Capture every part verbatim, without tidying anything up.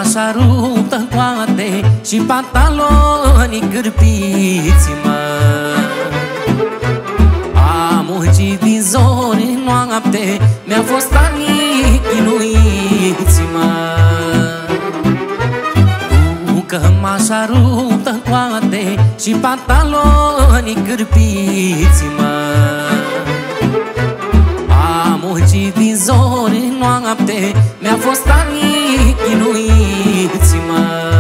cămașa ruptă în coate și pantalonii cârpiți, mă. Am muncit din zori în noapte, mi-a fost ani chinuiți, mă. Cu cămașa ruptă în coate și pantalonii cârpiți, mă. Am muncit din zori în noapte, mi-a fost ani chinuiți, mă.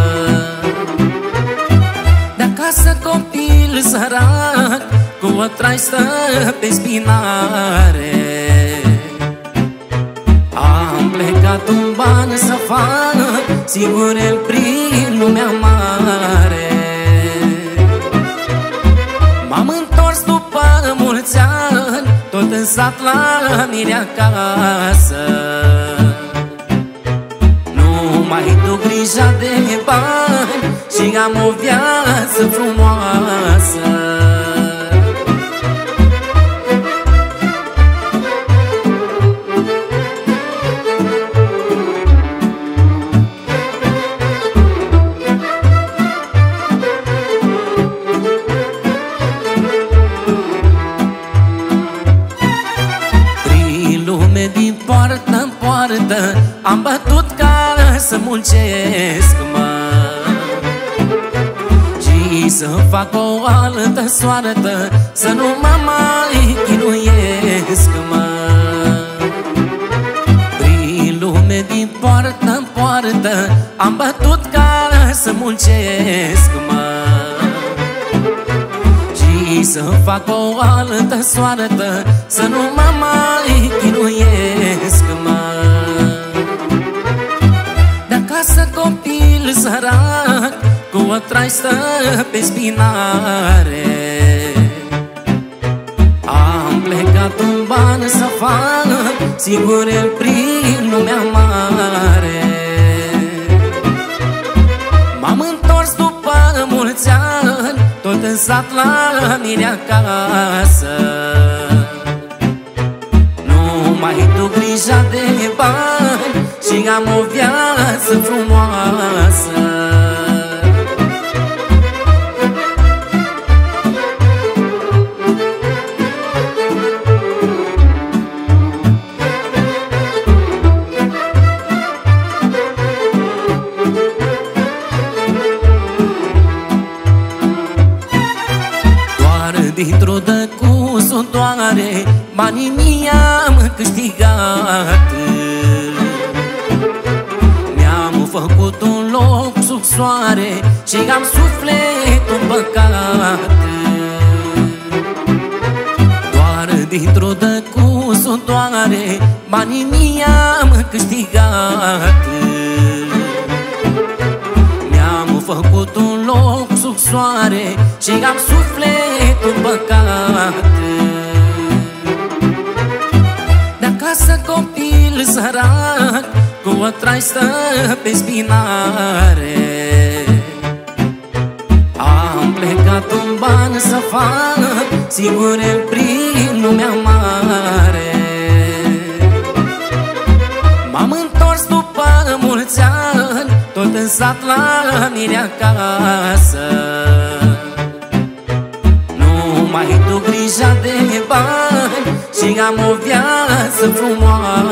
De-acasă copil sărac, cu o trai stă pe spinare. Am plecat un ban să fac, sigur el prin lumea mare. M-am întors după mulți ani, tot în sat la mine acasă. Nu mai duc grija de bani și am o viață frumoasă. Din poartă în poartă am bătut ca să muncesc, mă, și să fac o altă soartă, să nu mă mai chinuiesc, mă. Prin lume din poartă în poartă am bătut ca să muncesc, mă, și să fac o altă soartă, să nu mă mai chinuiesc, mă. De-acasă copil sărac, cu o trai stă pe spinare. Am plecat un ban să fac, sigur el prin lumea mare. M-am întors după mulți ani, tot în sat la mine acasă. Nu mai duc grija de bani și am o viață frumoasă. Dintr-o dăcusotoare banii mi-am câștigat. Mi-am făcut un loc sub soare și am sufletul păcat. Doar dintr-o dăcusotoare banii mi-am câștigat. Mi-am făcut un loc sub soare și am sufletul păcat. De-acasă copil sărac, cu o trai stă pe spinare. Am plecat un ban să fac, sigur el prin lumea mare. M-am întors după mulți ani, tot în sat la mine acasă. Nu mai duc grija de bani și am o viață frumoasă.